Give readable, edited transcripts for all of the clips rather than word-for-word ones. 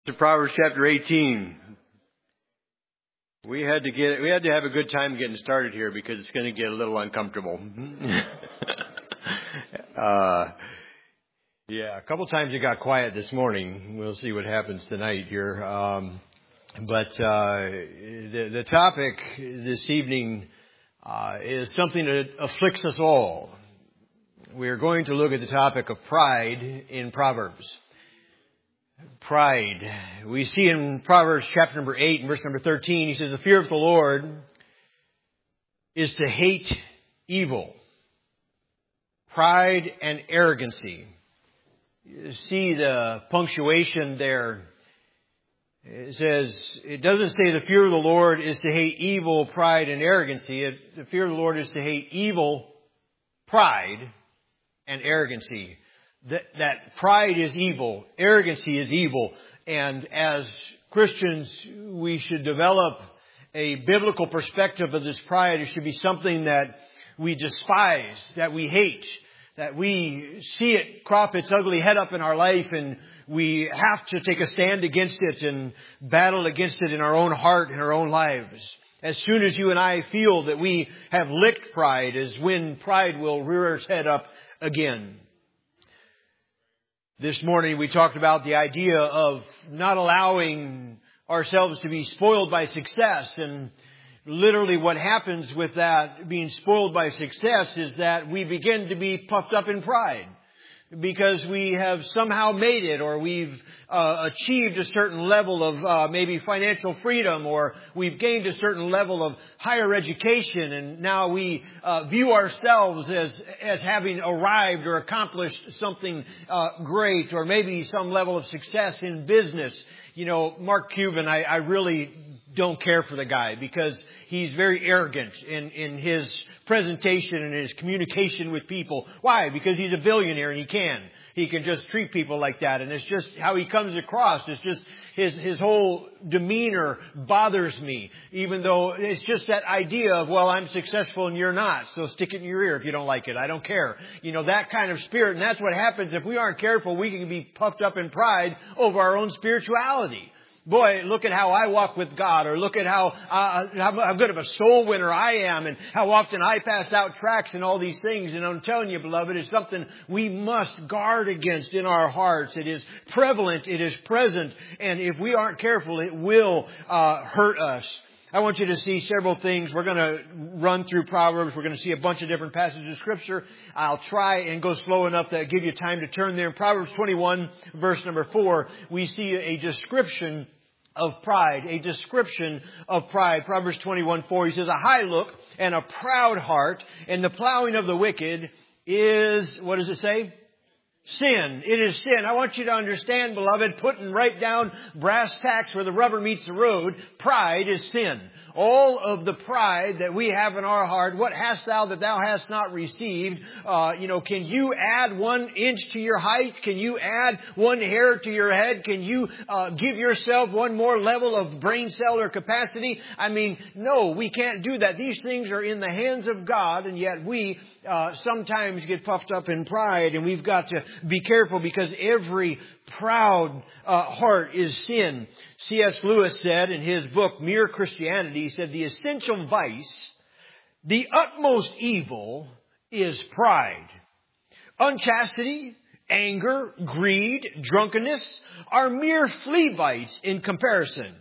To Proverbs chapter 18. We had to have a good time getting started here because it's going to get a little uncomfortable. A couple times it got quiet this morning. We'll see what happens tonight here. The topic this evening is something that afflicts us all. We are going to look at the topic of pride in Proverbs. Pride. We see in Proverbs chapter number 8 and verse number 13, he says, the fear of the Lord is to hate evil, pride and arrogancy. You see the punctuation there. It says, it doesn't say the fear of the Lord is to hate evil, pride and arrogancy. The fear of the Lord is to hate evil, pride and arrogancy. That pride is evil, arrogancy is evil, and as Christians, we should develop a biblical perspective of this pride. It should be something that we despise, that we hate, that we see it crop its ugly head up in our life, and we have to take a stand against it and battle against it in our own heart, in our own lives. As soon as you and I feel that we have licked pride is when pride will rear its head up again. This morning we talked about the idea of not allowing ourselves to be spoiled by success. And literally what happens with that being spoiled by success is that we begin to be puffed up in pride. Because we have somehow made it, or we've achieved a certain level of maybe financial freedom, or we've gained a certain level of higher education, and now we view ourselves as having arrived or accomplished something great, or maybe some level of success in business. You know, Mark Cuban, I really don't care for the guy because he's very arrogant in his presentation and his communication with people. Why? Because he's a billionaire and he can just treat people like that. And it's just how he comes across. It's just his whole demeanor bothers me, even though it's just that idea of, well, I'm successful and you're not. So stick it in your ear if you don't like it. I don't care. You know, that kind of spirit. And that's what happens if we aren't careful. We can be puffed up in pride over our own spirituality. Boy, look at how I walk with God, or look at how good of a soul winner I am, and how often I pass out tracts and all these things. And I'm telling you, beloved, it's something we must guard against in our hearts. It is prevalent, it is present, and if we aren't careful, it will hurt us. I want you to see several things. We're going to run through Proverbs. We're going to see a bunch of different passages of Scripture. I'll try and go slow enough to give you time to turn there. In Proverbs 21, verse number 4, we see a description of pride. A description of pride. Proverbs 21:4, he says, a high look and a proud heart, and the plowing of the wicked is, what does it say? Sin. It is sin. I want you to understand, beloved, putting right down brass tacks where the rubber meets the road, pride is sin. All of the pride that we have in our heart, what hast thou that thou hast not received? Can you add 1 inch to your height? Can you add 1 hair to your head? Can you give yourself 1 more level of brain cell or capacity? I mean, no, we can't do that. These things are in the hands of God, and yet we sometimes get puffed up in pride, and we've got to be careful because every proud heart is sin. C.S. Lewis said in his book, Mere Christianity, he said, the essential vice, the utmost evil is pride. Unchastity, anger, greed, drunkenness are mere flea bites in comparison.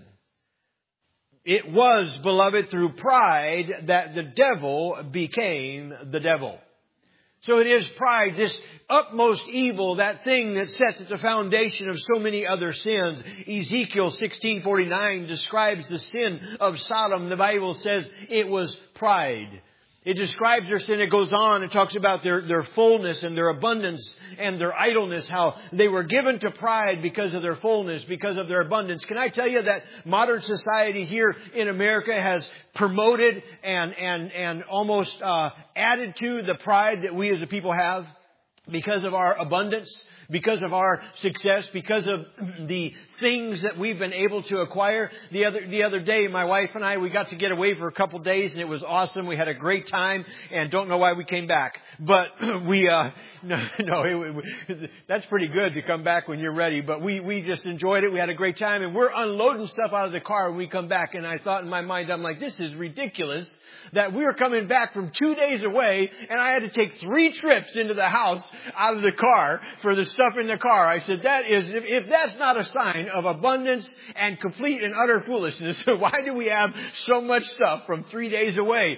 It was, beloved, through pride that the devil became the devil. So it is pride, this utmost evil, that thing that sets at the foundation of so many other sins. Ezekiel 16:49 describes the sin of Sodom. The Bible says it was pride. It describes their sin. It goes on and talks about their fullness and their abundance and their idleness, how they were given to pride because of their fullness, because of their abundance. Can I tell you that modern society here in America has promoted and almost added to the pride that we as a people have? Because of our abundance, because of our success, because of the things that we've been able to acquire. The other day, my wife and I, we got to get away for a couple days, and it was awesome. We had a great time, and don't know why we came back. But that's pretty good to come back when you're ready. But we just enjoyed it. We had a great time, and we're unloading stuff out of the car when we come back. And I thought in my mind, I'm like, this is ridiculous that we were coming back from 2 days away, and I had to take 3 trips into the house out of the car for the stuff in the car. I said, if that's not a sign of abundance and complete and utter foolishness, why do we have so much stuff from 3 days away?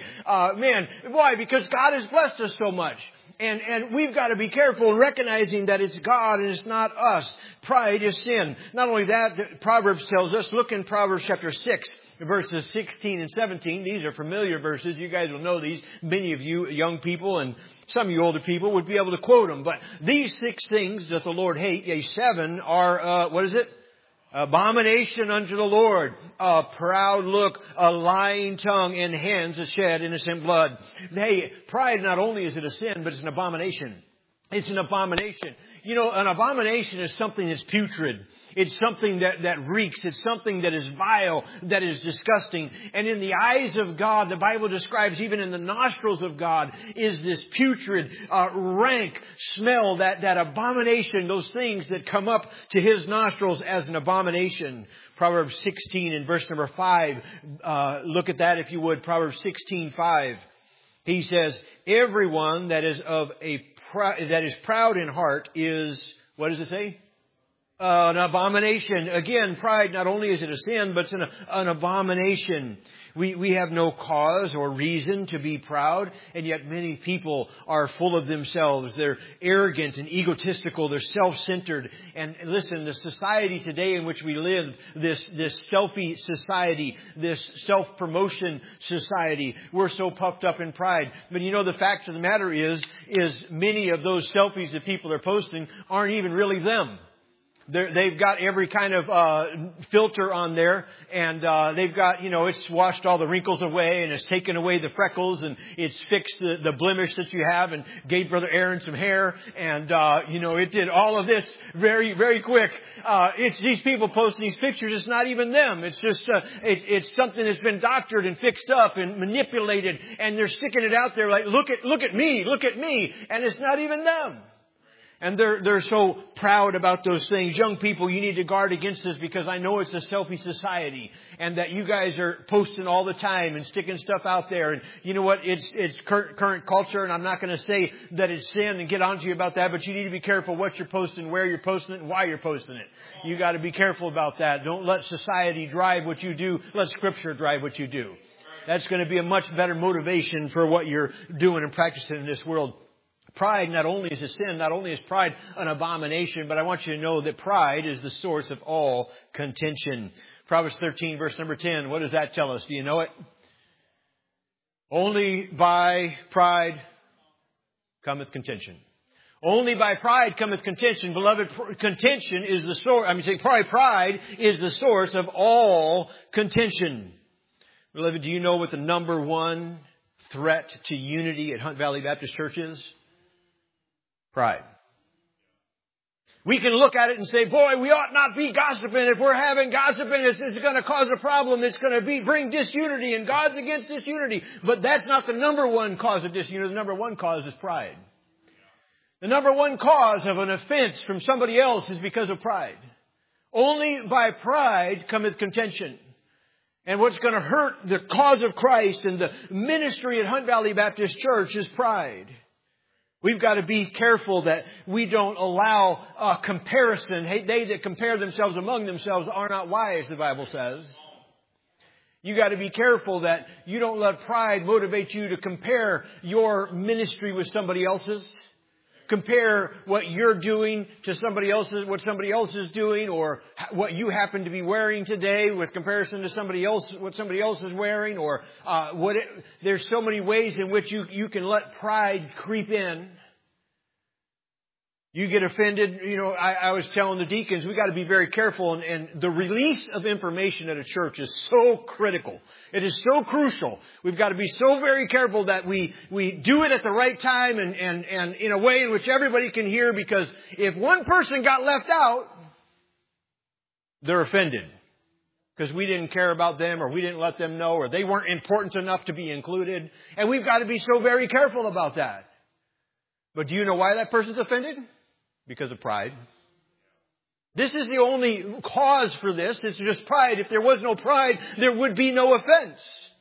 Why? Because God has blessed us so much. And we've got to be careful in recognizing that it's God and it's not us. Pride is sin. Not only that, Proverbs tells us, look in Proverbs chapter 6, verses 16 and 17. These are familiar verses. You guys will know these. Many of you young people and some of you older people would be able to quote them. But these 6 things doth the Lord hate. Yea, 7 are, what is it? Abomination unto the Lord, a proud look, a lying tongue, and hands that shed innocent blood. Hey, pride not only is it a sin, but it's an abomination. It's an abomination. You know, an abomination is something that's putrid. It's something that reeks. It's something that is vile, that is disgusting. And in the eyes of God, the Bible describes, even in the nostrils of God, is this putrid, rank smell, that abomination, those things that come up to His nostrils as an abomination. Proverbs 16 and verse number 5. Look at that if you would. Proverbs 16:5. He says, everyone that is that is proud in heart is, what does it say? An abomination. Again, pride, not only is it a sin, but it's an abomination. We have no cause or reason to be proud, and yet many people are full of themselves. They're arrogant and egotistical. They're self-centered. And listen, the society today in which we live, this selfie society, this self-promotion society, we're so puffed up in pride. But you know, the fact of the matter is many of those selfies that people are posting aren't even really them. They've got every kind of filter on there, and they've got, it's washed all the wrinkles away, and it's taken away the freckles, and it's fixed the blemish that you have, and gave Brother Aaron some hair, and it did all of this very, very quick. It's these people posting these pictures. It's not even them. It's just it's something that's been doctored and fixed up and manipulated, and they're sticking it out there like, look at me, and it's not even them. And they're so proud about those things. Young people, you need to guard against this, because I know it's a selfie society, and that you guys are posting all the time and sticking stuff out there. And you know what? It's current culture, and I'm not going to say that it's sin and get on to you about that, but you need to be careful what you're posting, where you're posting it, and why you're posting it. You got to be careful about that. Don't let society drive what you do. Let Scripture drive what you do. That's going to be a much better motivation for what you're doing and practicing in this world. Pride not only is a sin, not only is pride an abomination, but I want you to know that pride is the source of all contention. Proverbs 13, verse number 10. What does that tell us? Do you know it? Only by pride cometh contention. Only by pride cometh contention. Beloved, contention is the source. Pride is the source of all contention. Beloved, do you know what the number one threat to unity at Hunt Valley Baptist Church is? Pride. We can look at it and say, boy, we ought not be gossiping. If we're having gossiping, it's going to cause a problem. It's going to bring disunity, and God's against disunity. But that's not the number one cause of disunity. The number one cause is pride. The number one cause of an offense from somebody else is because of pride. Only by pride cometh contention. And what's going to hurt the cause of Christ and the ministry at Hunt Valley Baptist Church is pride. We've got to be careful that we don't allow comparison. Hey, they that compare themselves among themselves are not wise, the Bible says. You got to be careful that you don't let pride motivate you to compare your ministry with somebody else's. Compare what you're doing to somebody else's, what somebody else is doing, or what you happen to be wearing today with comparison to somebody else, what somebody else is wearing, or there's so many ways in which you can let pride creep in. You get offended. I was telling the deacons, we got to be very careful. And the release of information at a church is so critical. It is so crucial. We've got to be so very careful that we do it at the right time and in a way in which everybody can hear, because if one person got left out, they're offended because we didn't care about them, or we didn't let them know, or they weren't important enough to be included. And we've got to be so very careful about that. But do you know why that person's offended? Because of pride. This is the only cause for this. It's just pride. If there was no pride, there would be no offense.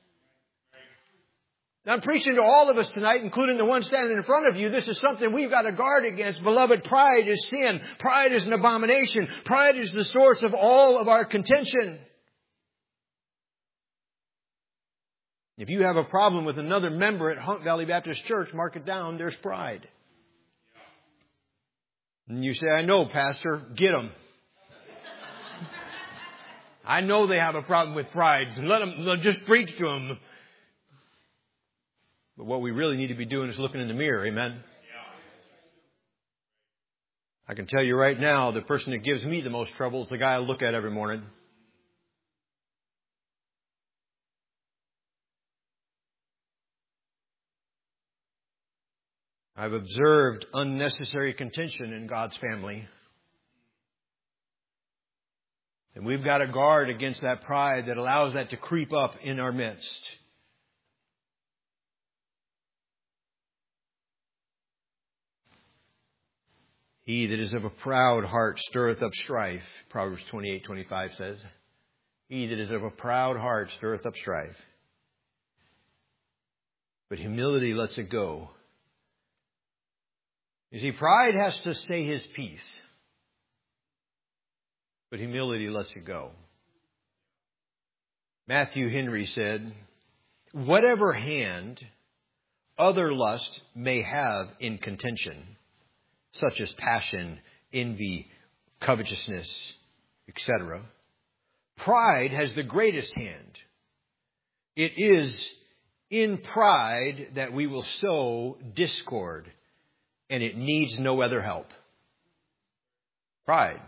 Now, I'm preaching to all of us tonight, including the one standing in front of you. This is something we've got to guard against. Beloved, pride is sin. Pride is an abomination. Pride is the source of all of our contention. If you have a problem with another member at Hunt Valley Baptist Church, mark it down. There's pride. And you say, I know, Pastor, get them. I know they have a problem with pride. Let just preach to them. But what we really need to be doing is looking in the mirror. Amen. I can tell you right now, the person that gives me the most trouble is the guy I look at every morning. I've observed unnecessary contention in God's family. And we've got to guard against that pride that allows that to creep up in our midst. He that is of a proud heart stirreth up strife, Proverbs 28:25 says. He that is of a proud heart stirreth up strife. But humility lets it go. You see, pride has to say his piece. But humility lets it go. Matthew Henry said, whatever hand other lust may have in contention, such as passion, envy, covetousness, etc., pride has the greatest hand. It is in pride that we will sow discord, and it needs no other help. Pride.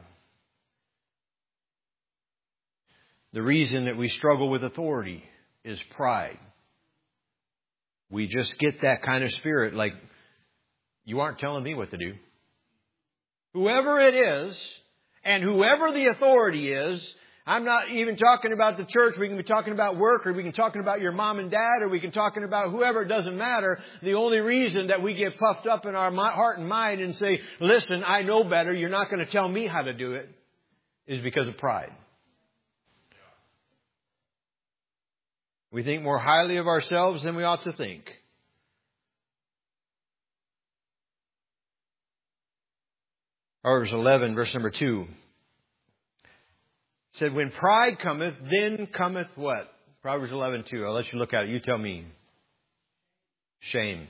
The reason that we struggle with authority is pride. We just get that kind of spirit like, you aren't telling me what to do. Whoever it is, and whoever the authority is, I'm not even talking about the church. We can be talking about work, or we can be talking about your mom and dad, or we can be talking about whoever. It doesn't matter. The only reason that we get puffed up in our heart and mind and say, listen, I know better, you're not going to tell me how to do it, is because of pride. We think more highly of ourselves than we ought to think. Proverbs 11, verse number 2. Said, when pride cometh, then cometh what? Proverbs 11:2. I'll let you look at it. You tell me. Shame.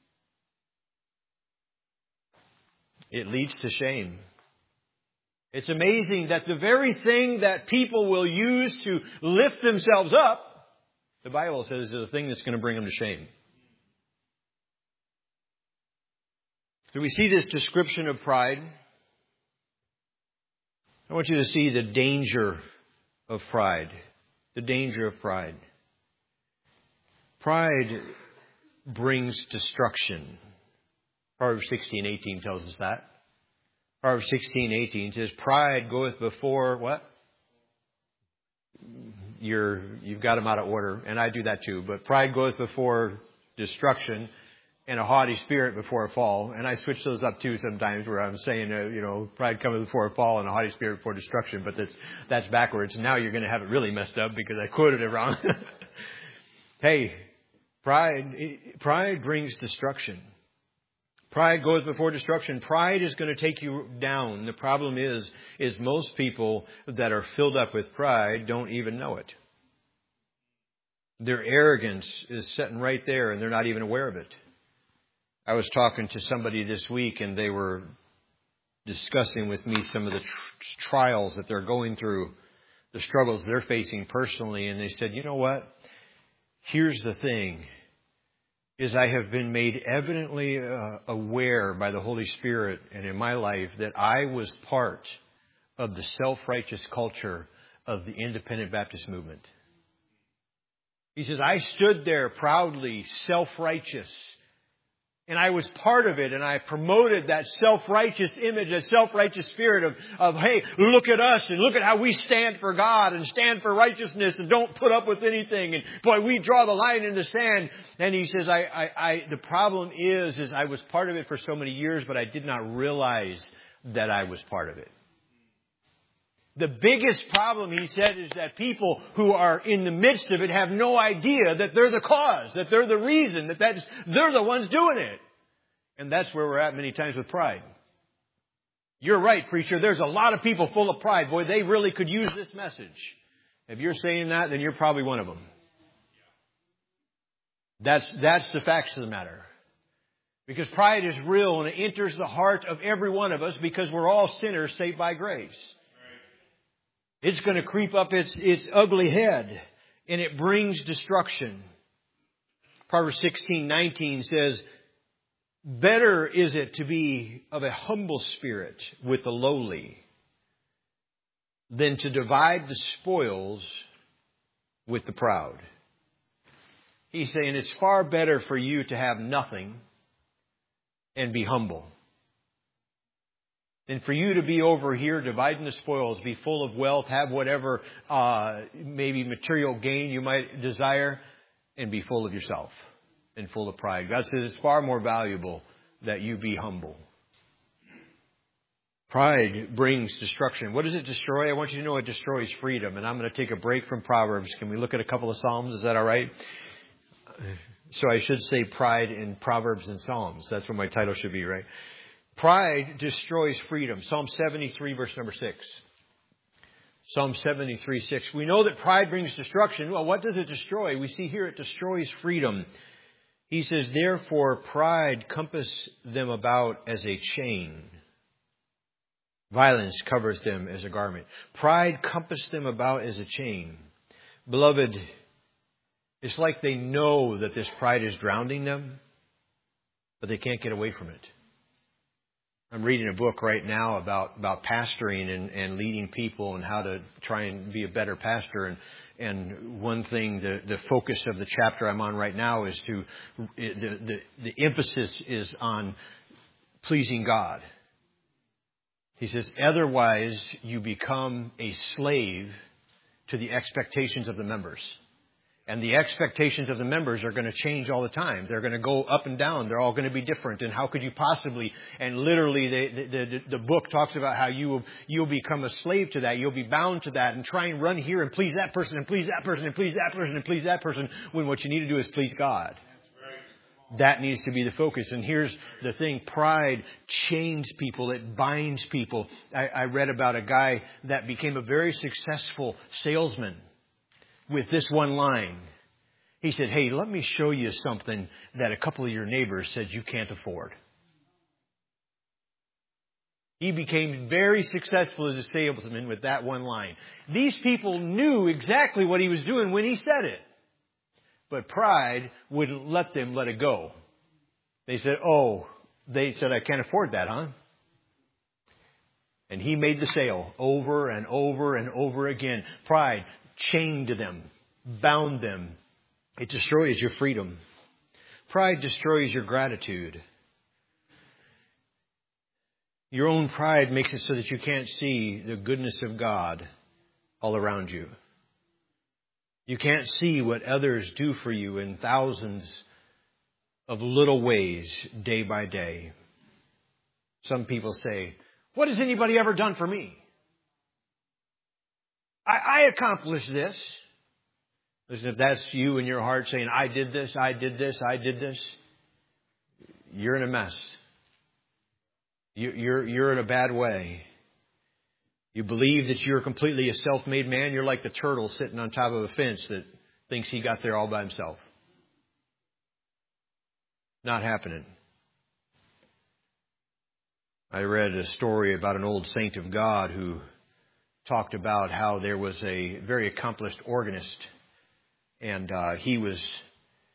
It leads to shame. It's amazing that the very thing that people will use to lift themselves up, the Bible says, is the thing that's going to bring them to shame. Do we see this description of pride? I want you to see the danger of pride. The danger of pride. Pride brings destruction. Proverbs 16:18 tells us that. Proverbs 16:18 says, pride goeth before what? You've got them out of order, and I do that too. But pride goeth before destruction, and a haughty spirit before a fall. And I switch those up too sometimes, where I'm saying, pride cometh before a fall and a haughty spirit before destruction. But that's backwards. Now you're going to have it really messed up because I quoted it wrong. Hey, pride brings destruction. Pride goes before destruction. Pride is going to take you down. The problem is most people that are filled up with pride don't even know it. Their arrogance is sitting right there and they're not even aware of it. I was talking to somebody this week and they were discussing with me some of the trials that they're going through, the struggles they're facing personally. And they said, you know what? Here's the thing. is I have been made evidently aware by the Holy Spirit and in my life that I was part of the self-righteous culture of the independent Baptist movement. He says, I stood there proudly, self-righteous, and I was part of it, and I promoted that self-righteous image, that self-righteous spirit of, hey, look at us, and look at how we stand for God, and stand for righteousness, and don't put up with anything, and boy, we draw the line in the sand. And he says, the problem is I was part of it for so many years, but I did not realize that I was part of it. The biggest problem, he said, is that people who are in the midst of it have no idea that they're the cause, that they're the reason, they're the ones doing it. And that's where we're at many times with pride. You're right, preacher. There's a lot of people full of pride. Boy, they really could use this message. If you're saying that, then you're probably one of them. That's the facts of the matter. Because pride is real and it enters the heart of every one of us because we're all sinners saved by grace. It's going to creep up its ugly head, and it brings destruction. Proverbs 16:19 says, better is it to be of a humble spirit with the lowly than to divide the spoils with the proud. He's saying it's far better for you to have nothing and be humble than for you to be over here dividing the spoils, be full of wealth, have whatever maybe material gain you might desire, and be full of yourself and full of pride. God says it's far more valuable that you be humble. Pride brings destruction. What does it destroy? I want you to know it destroys freedom. And I'm going to take a break from Proverbs. Can we look at a couple of Psalms? Is that all right? So I should say pride in Proverbs and Psalms. That's what my title should be, right? Pride destroys freedom. Psalm 73, verse number 6. Psalm 73, 6. We know that pride brings destruction. Well, what does it destroy? We see here it destroys freedom. He says, therefore, pride compass them about as a chain. Violence covers them as a garment. Pride compass them about as a chain. Beloved, it's like they know that this pride is drowning them, but they can't get away from it. I'm reading a book right now about pastoring and leading people and how to try and be a better pastor. And one thing, the focus of the chapter I'm on right now is the emphasis is on pleasing God. He says, otherwise you become a slave to the expectations of the members. And the expectations of the members are going to change all the time. They're going to go up and down. They're all going to be different. And how could you possibly? And literally, the book talks about how you'll become a slave to that. You'll be bound to that and try and run here and please that person and please that person and please that person and please that person. When what you need to do is please God. That needs to be the focus. And here's the thing. Pride chains people. It binds people. I read about a guy that became a very successful salesman with this one line. He said, hey, let me show you something that a couple of your neighbors said you can't afford. He became very successful as a salesman with that one line. These people knew exactly what he was doing when he said it. But pride wouldn't let them let it go. They said, I can't afford that, huh? And he made the sale over and over and over again. Pride chained them, bound them. It destroys your freedom. Pride destroys your gratitude. Your own pride makes it so that you can't see the goodness of God all around you. You can't see what others do for you in thousands of little ways day by day. Some people say, what has anybody ever done for me? I accomplished this. Listen, if that's you in your heart saying, I did this, I did this, I did this, you're in a mess. You're in a bad way. You believe that you're completely a self-made man. You're like the turtle sitting on top of a fence that thinks he got there all by himself. Not happening. I read a story about an old saint of God who talked about how there was a very accomplished organist, and he was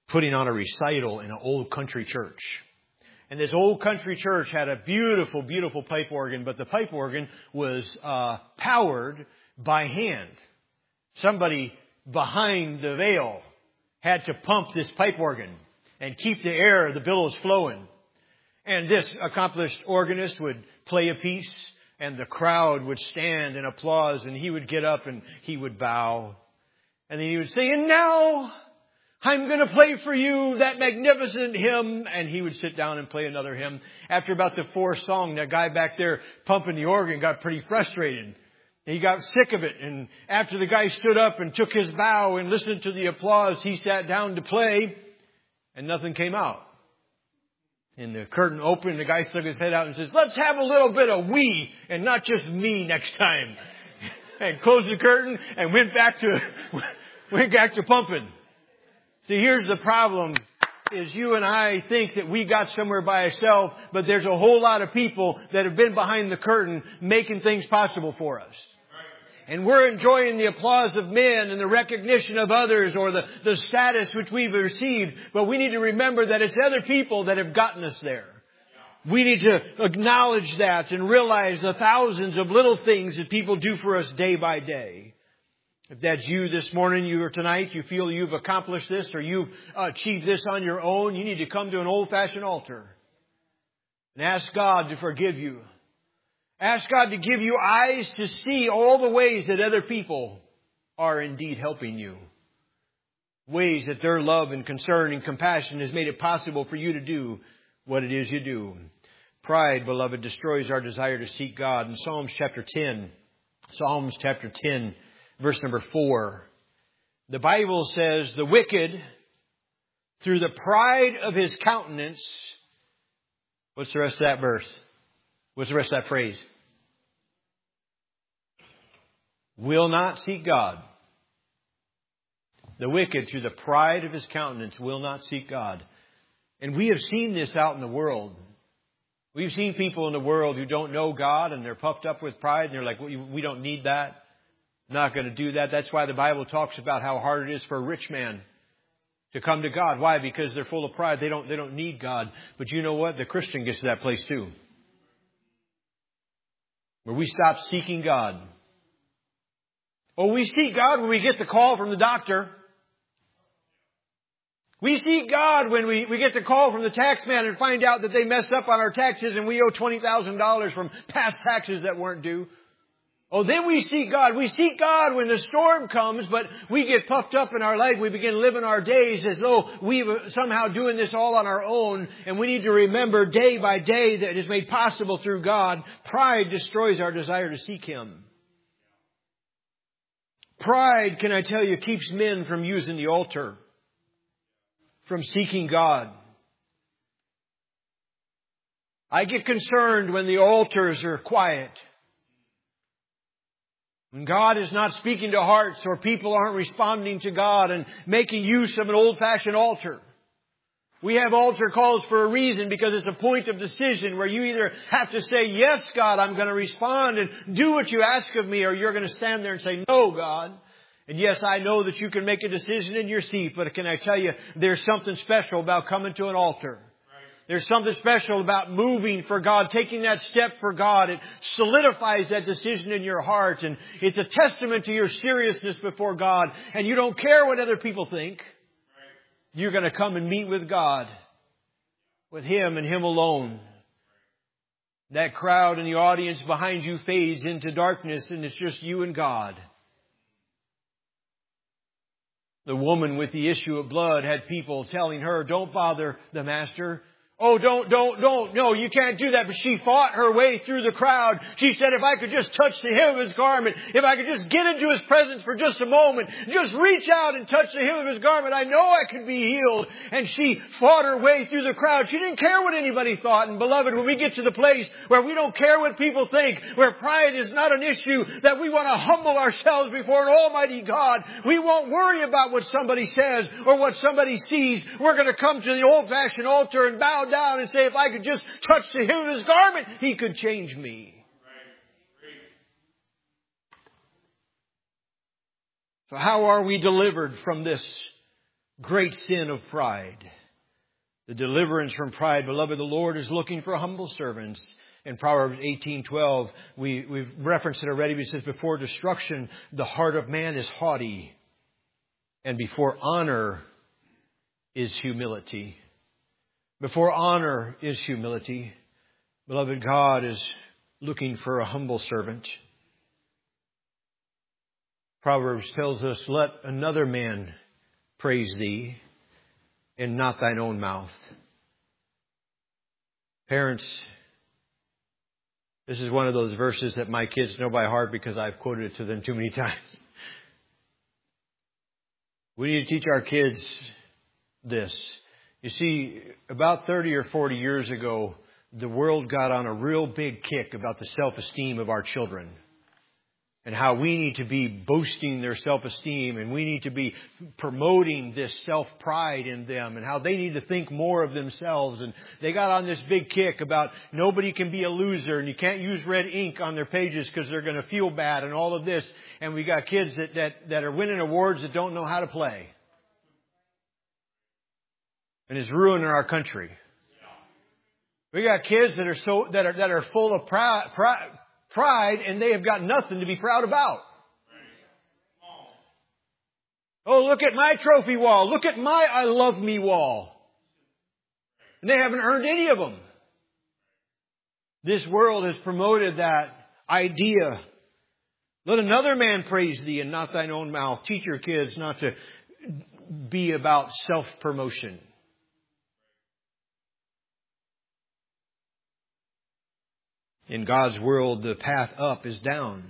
putting on a recital in an old country church. And this old country church had a beautiful, beautiful pipe organ, but the pipe organ was powered by hand. Somebody behind the veil had to pump this pipe organ and keep the air, the billows flowing. And this accomplished organist would play a piece, and the crowd would stand in applause, and he would get up and he would bow. And then he would say, "And now I'm going to play for you that magnificent hymn." And he would sit down and play another hymn. After about the fourth song, that guy back there pumping the organ got pretty frustrated. He got sick of it. And after the guy stood up and took his bow and listened to the applause, he sat down to play, and nothing came out. And the curtain opened, the guy stuck his head out and says, "Let's have a little bit of we and not just me next time." And closed the curtain and went back to pumping. See, here's the problem, is you and I think that we got somewhere by ourselves, but there's a whole lot of people that have been behind the curtain making things possible for us. And we're enjoying the applause of men and the recognition of others, or the status which we've received. But we need to remember that it's other people that have gotten us there. We need to acknowledge that and realize the thousands of little things that people do for us day by day. If that's you this morning, you or tonight, you feel you've accomplished this or you've achieved this on your own, you need to come to an old-fashioned altar and ask God to forgive you. Ask God to give you eyes to see all the ways that other people are indeed helping you. Ways that their love and concern and compassion has made it possible for you to do what it is you do. Pride, beloved, destroys our desire to seek God. In Psalms chapter 10, verse number 4, the Bible says, "The wicked, through the pride of his countenance," what's the rest of that verse? What's the rest of that phrase? "Will not seek God." The wicked, through the pride of his countenance, will not seek God. And we have seen this out in the world. We've seen people in the world who don't know God, and they're puffed up with pride, and they're like, "We don't need that. I'm not going to do that." That's why the Bible talks about how hard it is for a rich man to come to God. Why? Because they're full of pride. They don't need God. But you know what? The Christian gets to that place too, where we stop seeking God. Oh, we seek God when we get the call from the doctor. We seek God when we get the call from the tax man and find out that they messed up on our taxes and we owe $20,000 from past taxes that weren't due. Oh, then we seek God. We seek God when the storm comes, but we get puffed up in our life. We begin living our days as though we're somehow doing this all on our own. And we need to remember day by day that it is made possible through God. Pride destroys our desire to seek Him. Pride, can I tell you, keeps men from using the altar, from seeking God. I get concerned when the altars are quiet. When God is not speaking to hearts, or people aren't responding to God and making use of an old-fashioned altar. We have altar calls for a reason, because it's a point of decision where you either have to say, "Yes, God, I'm going to respond and do what you ask of me," or you're going to stand there and say, "No, God." And yes, I know that you can make a decision in your seat, but can I tell you, there's something special about coming to an altar. There's something special about moving for God, taking that step for God. It solidifies that decision in your heart, and it's a testament to your seriousness before God. And you don't care what other people think. You're going to come and meet with God, with Him and Him alone. That crowd in the audience behind you fades into darkness, and it's just you and God. The woman with the issue of blood had people telling her, "Don't bother the Master. Oh, don't. No, you can't do that." But she fought her way through the crowd. She said, "If I could just touch the hem of His garment, if I could just get into His presence for just a moment, just reach out and touch the hem of His garment, I know I could be healed." And she fought her way through the crowd. She didn't care what anybody thought. And beloved, when we get to the place where we don't care what people think, where pride is not an issue, that we want to humble ourselves before an almighty God, we won't worry about what somebody says or what somebody sees. We're going to come to the old-fashioned altar and bow down and say, "If I could just touch the hem of His garment, He could change me." So how are we delivered from this great sin of pride. The deliverance from pride. Beloved, the Lord is looking for humble servants. In Proverbs 18:12, we've referenced it already. It says, before destruction, the heart of man is haughty, and before honor is humility. Before honor is humility. Beloved, God is looking for a humble servant. Proverbs tells us, let another man praise thee, and not thine own mouth. Parents, this is one of those verses that my kids know by heart because I've quoted it to them too many times. We need to teach our kids this. You see, about 30 or 40 years ago, the world got on a real big kick about the self-esteem of our children. And how we need to be boasting their self-esteem, and we need to be promoting this self-pride in them, and how they need to think more of themselves. And they got on this big kick about nobody can be a loser, and you can't use red ink on their pages because they're going to feel bad, and all of this. And we got kids that are winning awards that don't know how to play. And it's ruining our country. We got kids that are full of pride, and they have got nothing to be proud about. Oh, look at my trophy wall. Look at my I love me wall. And they haven't earned any of them. This world has promoted that idea. Let another man praise thee and not thine own mouth. Teach your kids not to be about self-promotion. In God's world, the path up is down.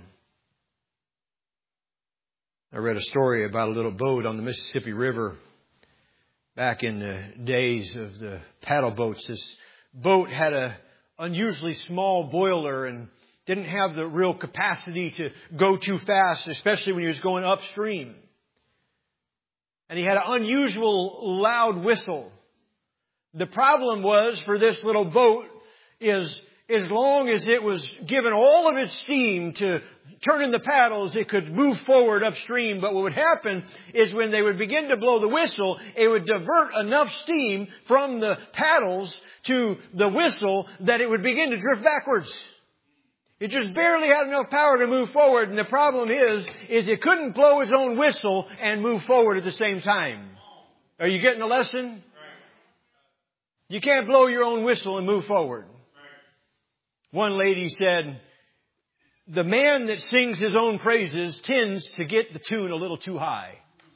I read a story about a little boat on the Mississippi River back in the days of the paddle boats. This boat had an unusually small boiler and didn't have the real capacity to go too fast, especially when he was going upstream. And he had an unusual loud whistle. The problem was for this little boat is as long as it was given all of its steam to turn in the paddles, it could move forward upstream. But what would happen is when they would begin to blow the whistle, it would divert enough steam from the paddles to the whistle that it would begin to drift backwards. It just barely had enough power to move forward. And the problem is it couldn't blow its own whistle and move forward at the same time. Are you getting the lesson? You can't blow your own whistle and move forward. One lady said, the man that sings his own praises tends to get the tune a little too high.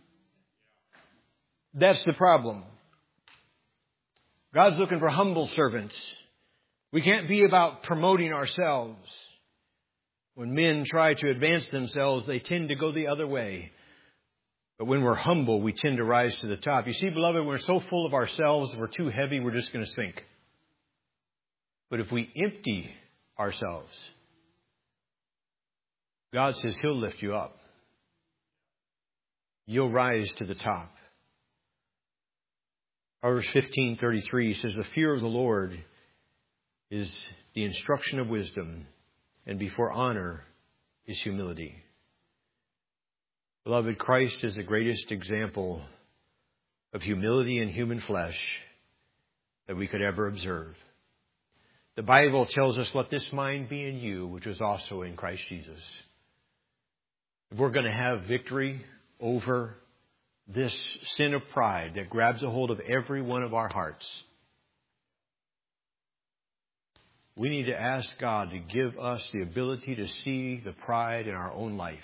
That's the problem. God's looking for humble servants. We can't be about promoting ourselves. When men try to advance themselves, they tend to go the other way. But when we're humble, we tend to rise to the top. You see, beloved, when we're so full of ourselves, we're too heavy, we're just going to sink. But if we empty ourselves, God says He'll lift you up. You'll rise to the top. Proverbs 15:33 says, the fear of the Lord is the instruction of wisdom, and before honor is humility. Beloved, Christ is the greatest example of humility in human flesh that we could ever observe. The Bible tells us, let this mind be in you, which was also in Christ Jesus. If we're going to have victory over this sin of pride that grabs a hold of every one of our hearts, we need to ask God to give us the ability to see the pride in our own life.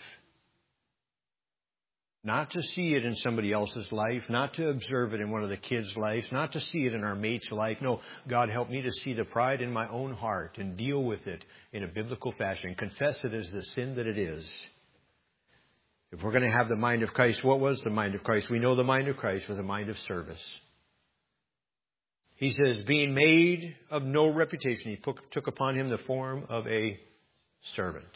Not to see it in somebody else's life, not to observe it in one of the kids' lives, not to see it in our mate's life. No, God, help me to see the pride in my own heart and deal with it in a biblical fashion. Confess it as the sin that it is. If we're going to have the mind of Christ, what was the mind of Christ? We know the mind of Christ was a mind of service. He says, being made of no reputation, He took upon Him the form of a servant.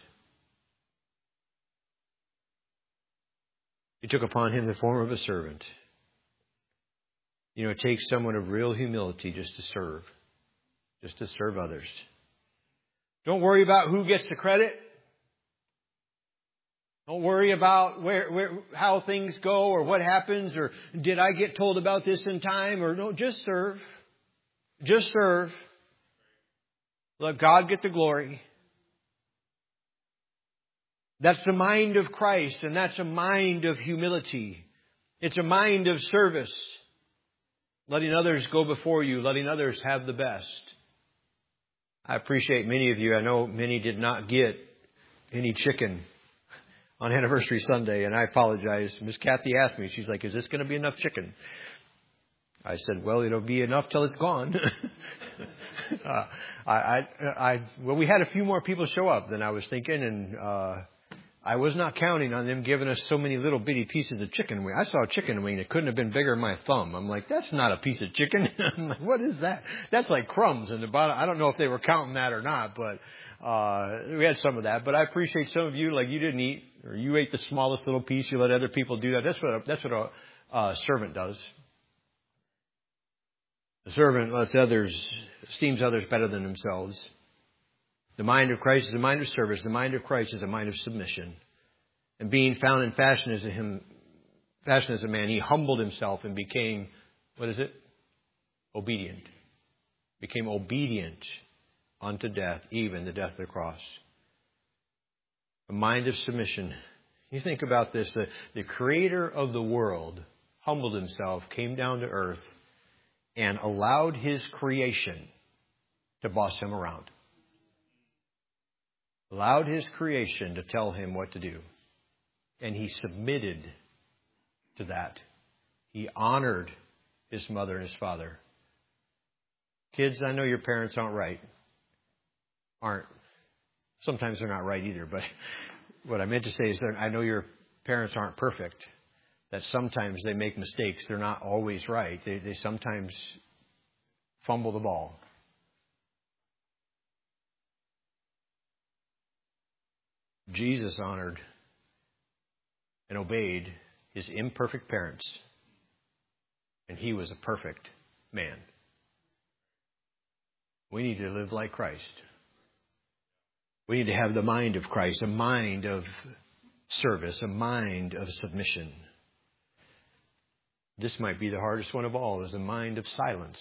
He took upon Him the form of a servant. You know, it takes someone of real humility just to serve others. Don't worry about who gets the credit. Don't worry about how things go or what happens or did I get told about this in time or no, just serve. Just serve. Let God get the glory. That's the mind of Christ, and that's a mind of humility. It's a mind of service. Letting others go before you, letting others have the best. I appreciate many of you. I know many did not get any chicken on Anniversary Sunday, and I apologize. Miss Kathy asked me, she's like, is this going to be enough chicken? I said, well, it'll be enough till it's gone. Well, we had a few more people show up than I was thinking, and I was not counting on them giving us so many little bitty pieces of chicken wing. I saw a chicken wing that couldn't have been bigger than my thumb. I'm like, that's not a piece of chicken. I'm like, what is that? That's like crumbs in the bottom. I don't know if they were counting that or not, but we had some of that. But I appreciate some of you, like you didn't eat, or you ate the smallest little piece. You let other people do that. That's what a servant does. The servant esteems others better than themselves. The mind of Christ is a mind of service. The mind of Christ is a mind of submission. And being found in fashion as a man, he humbled himself and became, obedient. Became obedient unto death, even the death of the cross. A mind of submission. You think about this. The creator of the world humbled himself, came down to earth, and allowed his creation to boss him around. Allowed his creation to tell him what to do. And he submitted to that. He honored his mother and his father. Kids, I know your parents aren't. Sometimes they're not right either, but what I meant to say is that I know your parents aren't perfect. That sometimes they make mistakes. They're not always right. They sometimes fumble the ball. Jesus honored and obeyed his imperfect parents. And he was a perfect man. We need to live like Christ. We need to have the mind of Christ, a mind of service, a mind of submission. This might be the hardest one of all, is a mind of silence.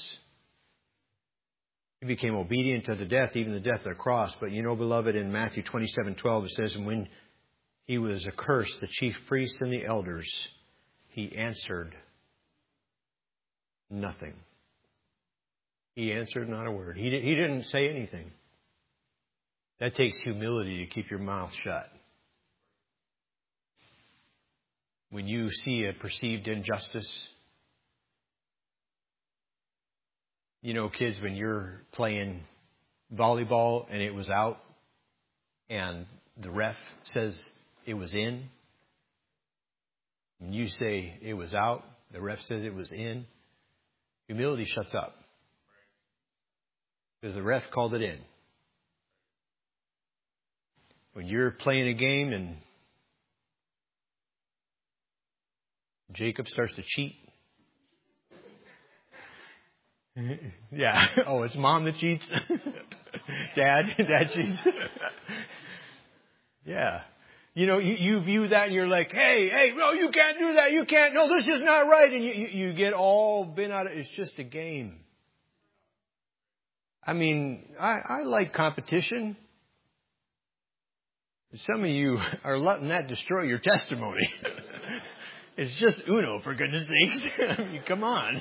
He became obedient unto death, even the death of the cross. But you know, beloved, in Matthew 27:12 it says, and when he was accursed, the chief priests and the elders, he answered nothing. He answered not a word. He didn't say anything. That takes humility to keep your mouth shut. When you see a perceived injustice, you know, kids, when you're playing volleyball and it was out and the ref says it was in, and you say it was out, the ref says it was in, humility shuts up. Because the ref called it in. When you're playing a game and Jacob starts to cheat. Yeah. Oh, it's mom that cheats? Dad cheats? Yeah. You know, you view that and you're like, hey, no, you can't do that. You can't. No, this is not right. And you get all bent out of it. It's just a game. I mean, I like competition. Some of you are letting that destroy your testimony. It's just Uno, for goodness sakes. I mean, come on.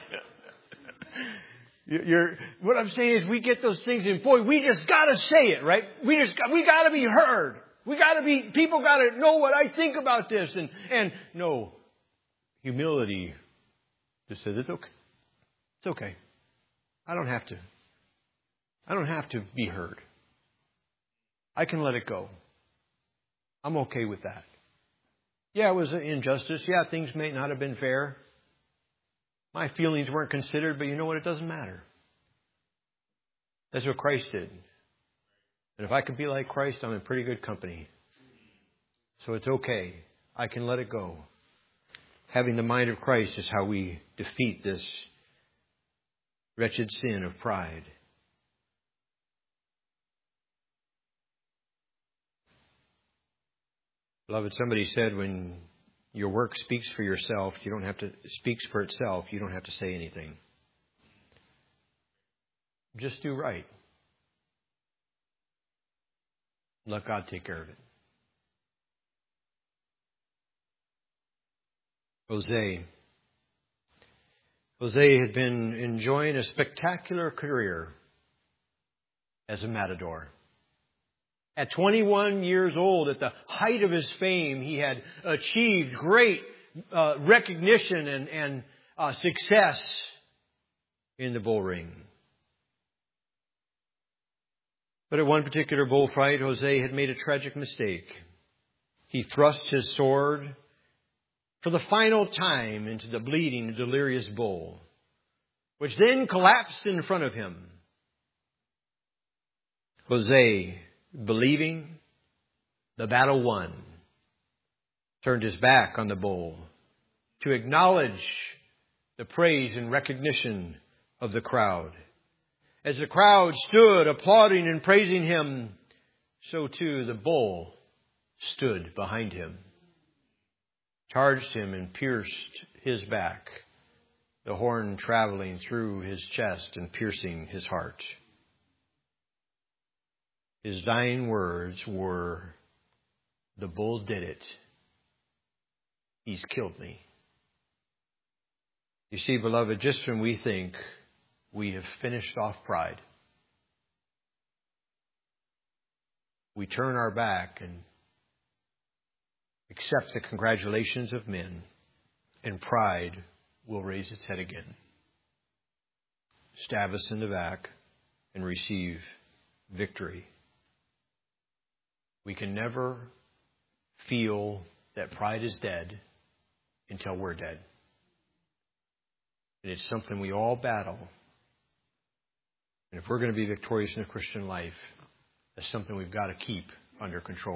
What I'm saying is we get those things and boy, we just gotta say it, right? We gotta be heard. People gotta know what I think about this and no, humility just says it's okay. It's okay. I don't have to be heard. I can let it go. I'm okay with that. Yeah, it was an injustice. Yeah, things may not have been fair. My feelings weren't considered, but you know what? It doesn't matter. That's what Christ did. And if I could be like Christ, I'm in pretty good company. So it's okay. I can let it go. Having the mind of Christ is how we defeat this wretched sin of pride. Beloved, somebody said when your work speaks for yourself, speaks for itself, you don't have to say anything. Just do right. Let God take care of it. Jose had been enjoying a spectacular career as a matador. At 21 years old, at the height of his fame, he had achieved great recognition and success in the bull ring. But at one particular bullfight, Jose had made a tragic mistake. He thrust his sword for the final time into the bleeding, delirious bull, which then collapsed in front of him. Jose, believing the battle won, turned his back on the bull to acknowledge the praise and recognition of the crowd. As the crowd stood applauding and praising him, so too the bull stood behind him, charged him and pierced his back, the horn traveling through his chest and piercing his heart. His dying words were, "The bull did it. He's killed me." You see, beloved, just when we think we have finished off pride, we turn our back and accept the congratulations of men, and pride will raise its head again, stab us in the back, and receive victory. We can never feel that pride is dead until we're dead. And it's something we all battle. And if we're going to be victorious in the Christian life, that's something we've got to keep under control.